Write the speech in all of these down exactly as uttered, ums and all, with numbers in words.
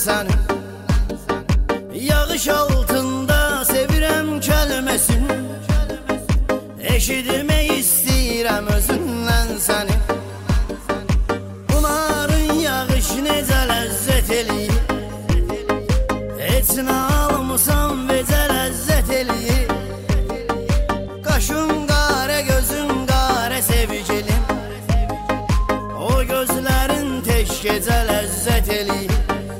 səni. Yağış altında sevirəm kəlməsini, eşitmək istəyirəm özündən səni. Bunların yağış necə ləzzət eləyir, heç nə almısan vecə ləzzət eləyir. Qaşın qarə, gözün qarə sevgilim, o gözlərin tək gecə ləzzət eləyir.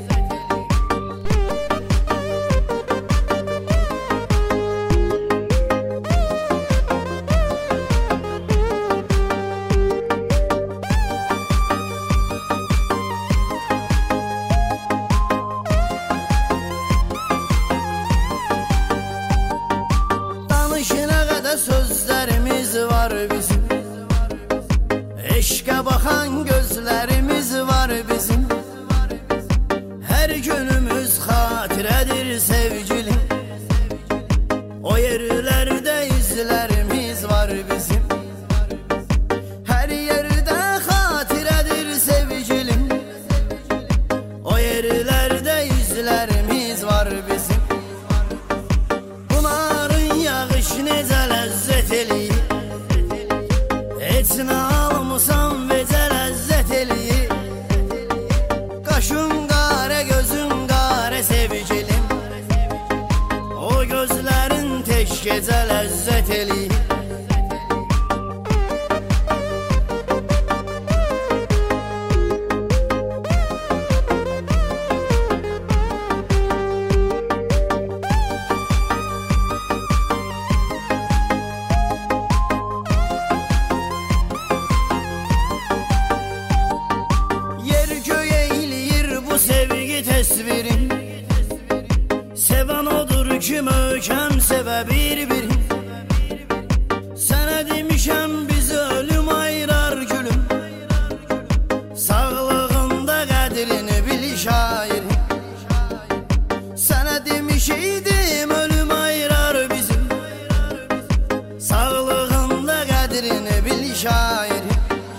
Sözlərimiz var bizim, eşqə baxan gözlərimiz var bizim. Hər günümüz xatirədir sevgilim, o yerlərdə izlərimiz var bizim. Hər yerdə xatirədir sevgilim, o yerlərdə izlərimiz var bizim. Bunların yağış necə ləzzət eləyir, heç nə almısan vecə ləzzət eləyir. Qaşın qarə, gözün qarə sevgilim, o gözlərin tək gecə ləzzət eləyir. Təsvirin sevən odur ki, möhkəm sevə bir-birin. Sənə demişəm biz ölüm ayırar gülüm, sağlığında qədrini bil şairin. Sənə demişeydim ölüm ayırar bizim, sağlığında qədrini bil şairin.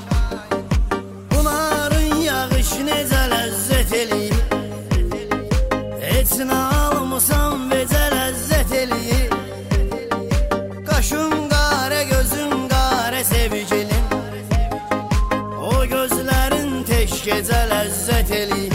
Bunların yağış necə ləzzət eləyir, heç nə almısan vecə ləzzət eləyir. Qaşın qarə, gözün qarə sevgilim, o gözlərin tək gecə ləzzət eləyir.